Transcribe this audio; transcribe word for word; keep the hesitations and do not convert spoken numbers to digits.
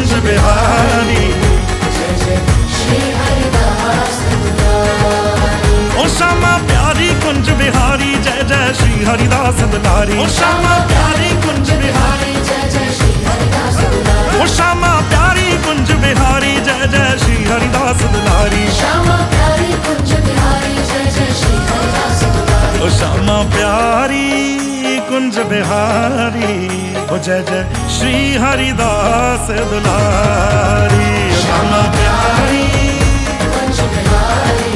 कुंज बिहारी। जय जय श्री हरिदास दुलारी। ओ श्यामा प्यारी कुंज बिहारी जय जय श्री हरिदास दुलारी। ओ श्यामा प्यारी कुंज बिहारी जय जय श्री हरिदास दुलारी। ओ श्यामा प्यारी कुंज बिहारी जय जय श्री हरिदास दुलारी। श्यामा प्यारी कुंज बिहारी जय जय श्री हरिदास दुलारी। ओ श्यामा प्यारी कुंज बिहारी ओ जय जय श्री हरिदास दुलारी। ओ श्यामा प्यारी कुंज बिहारी